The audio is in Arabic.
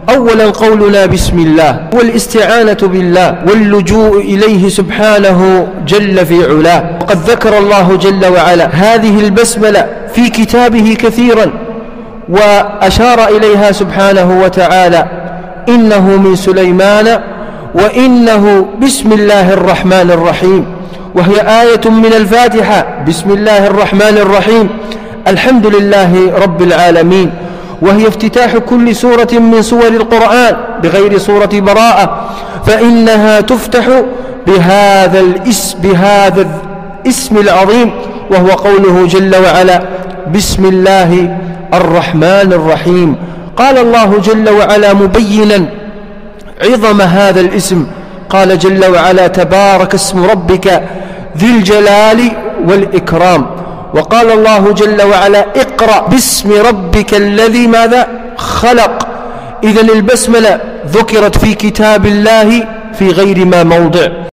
أولا قولنا بسم الله والاستعانة بالله واللجوء إليه سبحانه جل في علاه. وقد ذكر الله جل وعلا هذه البسملة في كتابه كثيرا، وأشار إليها سبحانه وتعالى: إنه من سليمان وإنه بسم الله الرحمن الرحيم. وهي آية من الفاتحة: بسم الله الرحمن الرحيم، الحمد لله رب العالمين. وهي افتتاح كل سورة من سور القرآن بغير سورة براءة، فإنها تفتح بهذا الاسم العظيم، وهو قوله جل وعلا: بسم الله الرحمن الرحيم. قال الله جل وعلا مبينا عظم هذا الاسم، قال جل وعلا: تبارك اسم ربك ذي الجلال والإكرام. وقال الله جل وعلا: اقرأ باسم ربك الذي ماذا خلق. إذن البسملة ذكرت في كتاب الله في غير ما موضع.